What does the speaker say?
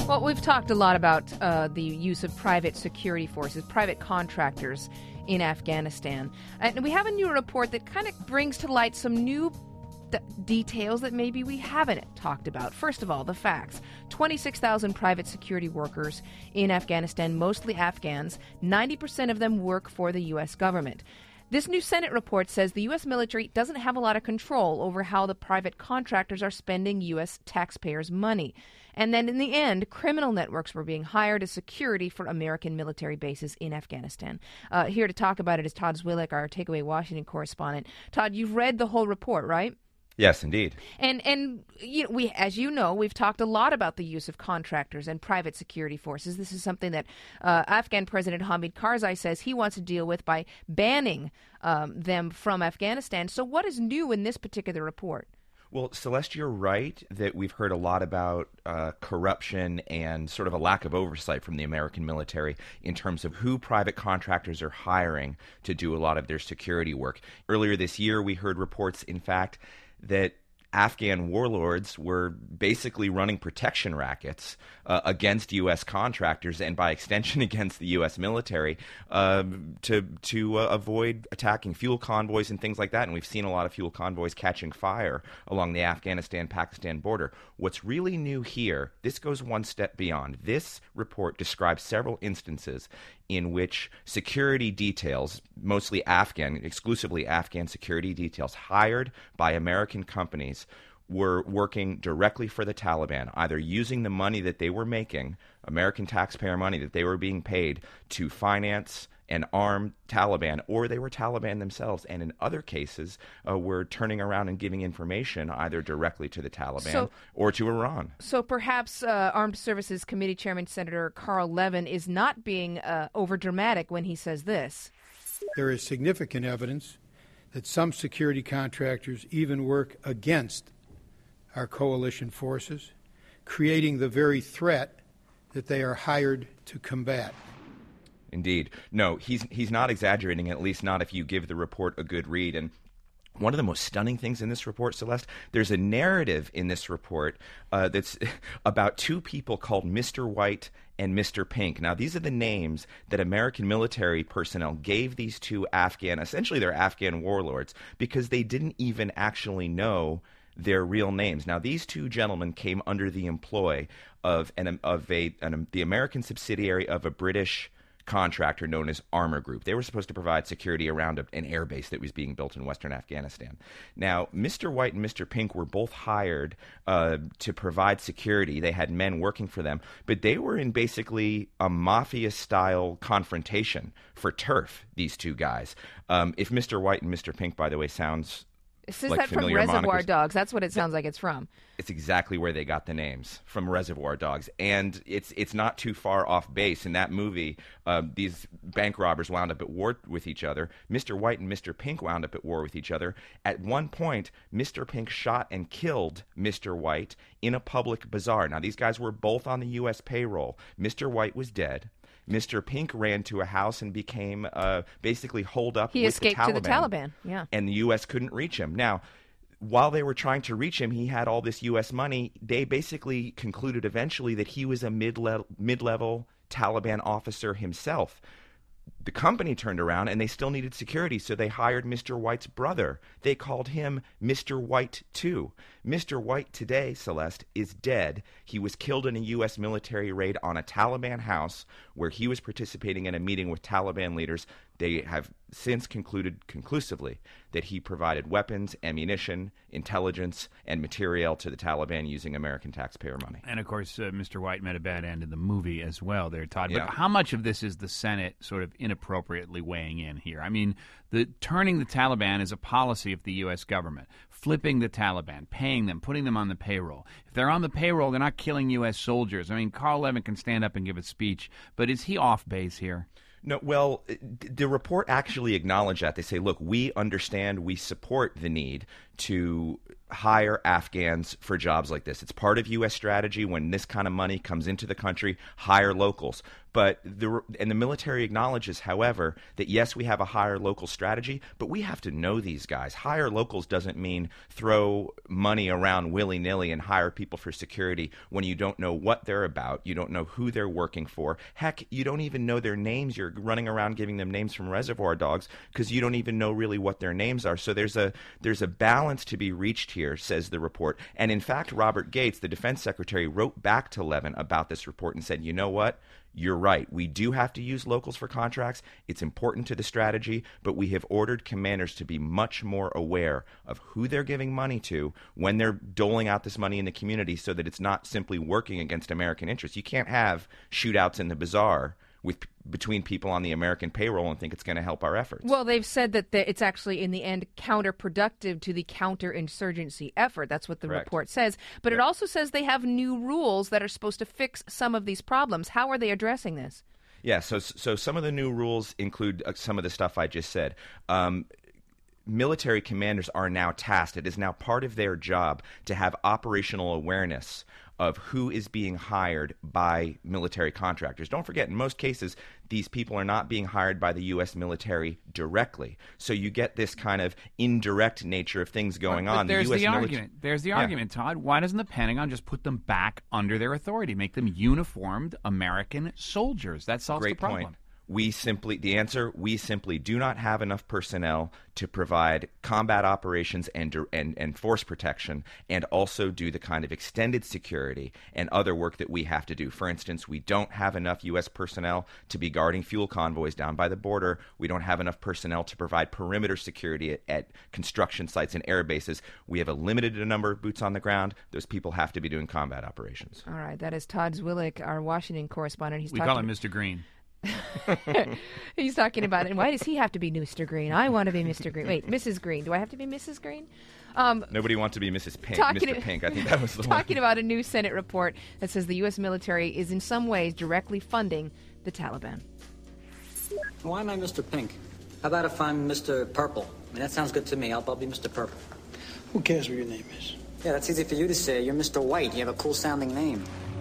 Well, we've talked a lot about the use of private security forces, private contractors in Afghanistan. And we have a new report that kind of brings to light some new details that maybe we haven't talked about. First of all, the facts. 26,000 private security workers in Afghanistan, mostly Afghans. 90% of them work for the U.S. government. This new Senate report says the U.S. military doesn't have a lot of control over how the private contractors are spending U.S. taxpayers' money. And then in the end, criminal networks were being hired as security for American military bases in Afghanistan. Here to talk about it is Todd Zwillich, our Takeaway Washington correspondent. Todd, you've read the whole report, right? Yes, indeed. And we, as you know, we've talked a lot about the use of contractors and private security forces. This is something that Afghan President Hamid Karzai says he wants to deal with by banning them from Afghanistan. So what is new in this particular report? Well, Celeste, you're right that we've heard a lot about corruption and sort of a lack of oversight from the American military in terms of who private contractors are hiring to do a lot of their security work. Earlier this year, we heard reports, in fact, that Afghan warlords were basically running protection rackets against U.S. contractors and, by extension, against the U.S. military to avoid attacking fuel convoys and things like that. And we've seen a lot of fuel convoys catching fire along the Afghanistan-Pakistan border. What's really new here, this goes one step beyond. This report describes several instances in which security details, mostly Afghan, exclusively Afghan security details, hired by American companies, were working directly for the Taliban, either using the money that they were making, American taxpayer money that they were being paid, to finance and arm Taliban, or they were Taliban themselves, and in other cases were turning around and giving information either directly to the Taliban or to Iran. So perhaps Armed Services Committee Chairman Senator Carl Levin is not being overdramatic when he says this. There is significant evidence that some security contractors even work against our coalition forces, creating the very threat that they are hired to combat. Indeed. No, he's not exaggerating, at least not if you give the report a good read. And one of the most stunning things in this report, Celeste, there's a narrative in this report that's about two people called Mr. White and Mr. Pink. Now, these are the names that American military personnel gave these two essentially they're Afghan warlords, because they didn't even actually know their real names. Now, these two gentlemen came under the employ of the American subsidiary of a British contractor known as Armor Group. They were supposed to provide security around an air base that was being built in western Afghanistan. Now, Mr. White and Mr. Pink were both hired to provide security. They had men working for them, but they were in basically a mafia-style confrontation for turf, these two guys. If Mr. White and Mr. Pink, by the way, sounds Is that from Reservoir monikers. Dogs? That's what it sounds like it's from. It's exactly where they got the names, from Reservoir Dogs. And it's not too far off base. In that movie, these bank robbers wound up at war with each other. Mr. White and Mr. Pink wound up at war with each other. At one point, Mr. Pink shot and killed Mr. White in a public bazaar. Now, these guys were both on the U.S. payroll. Mr. White was dead. Mr. Pink ran to a house and became basically holed up with the Taliban. He escaped to the Taliban, yeah. And the U.S. couldn't reach him. Now, while they were trying to reach him, he had all this U.S. money. They basically concluded eventually that he was a mid-level Taliban officer himself. The company turned around and they still needed security, so they hired Mr. White's brother. They called him Mr. White, too. Mr. White today, Celeste, is dead. He was killed in a U.S. military raid on a Taliban house where he was participating in a meeting with Taliban leaders. They have since concluded conclusively that he provided weapons, ammunition, intelligence, and material to the Taliban using American taxpayer money. And, of course, Mr. White met a bad end in the movie as well there, Todd. Yeah. But how much of this is the Senate sort of inappropriately weighing in here? I mean, turning the Taliban is a policy of the U.S. government, flipping the Taliban, paying them, putting them on the payroll. If they're on the payroll, they're not killing U.S. soldiers. I mean, Carl Levin can stand up and give a speech, but is he off base here? No, well, the report actually acknowledged that. They say, look, we understand, we support the need to hire Afghans for jobs like this. It's part of U.S. strategy when this kind of money comes into the country, hire locals. But the military acknowledges, however, that yes, we have a hire local strategy, but we have to know these guys. Hire locals doesn't mean throw money around willy-nilly and hire people for security when you don't know what they're about, you don't know who they're working for. Heck, you don't even know their names. You're running around giving them names from Reservoir Dogs because you don't even know really what their names are. So there's a balance to be reached here, says the report. And in fact, Robert Gates, the defense secretary, wrote back to Levin about this report and said, you know what? You're right. We do have to use locals for contracts. It's important to the strategy, but we have ordered commanders to be much more aware of who they're giving money to when they're doling out this money in the community so that it's not simply working against American interests. You can't have shootouts in the bazaar between people on the American payroll and think it's going to help our efforts. Well, they've said that it's actually, in the end, counterproductive to the counterinsurgency effort. That's what the report says. But it also says they have new rules that are supposed to fix some of these problems. How are they addressing this? Yeah, so some of the new rules include some of the stuff I just said. Military commanders are now tasked. It is now part of their job to have operational awareness of who is being hired by military contractors. Don't forget, in most cases, these people are not being hired by the U.S. military directly. So you get this kind of indirect nature of things going on. There's the argument, Todd. Why doesn't the Pentagon just put them back under their authority, make them uniformed American soldiers? That solves the problem. Great point. We simply do not have enough personnel to provide combat operations and force protection and also do the kind of extended security and other work that we have to do. For instance, we don't have enough U.S. personnel to be guarding fuel convoys down by the border. We don't have enough personnel to provide perimeter security at construction sites and air bases. We have a limited number of boots on the ground. Those people have to be doing combat operations. All right. That is Todd Zwillich, our Washington correspondent. We call him Mr. Green. He's talking about it. And why does he have to be Mr. Green? I want to be Mr. Green. Wait, Mrs. Green. Do I have to be Mrs. Green? Nobody wants to be Mrs. Pink. Mr. Pink. I think that was the one. Talking about a new Senate report that says the U.S. military is in some ways directly funding the Taliban. Why am I Mr. Pink? How about if I'm Mr. Purple? I mean, that sounds good to me. I'll be Mr. Purple. Who cares what your name is? Yeah, that's easy for you to say. You're Mr. White. You have a cool-sounding name.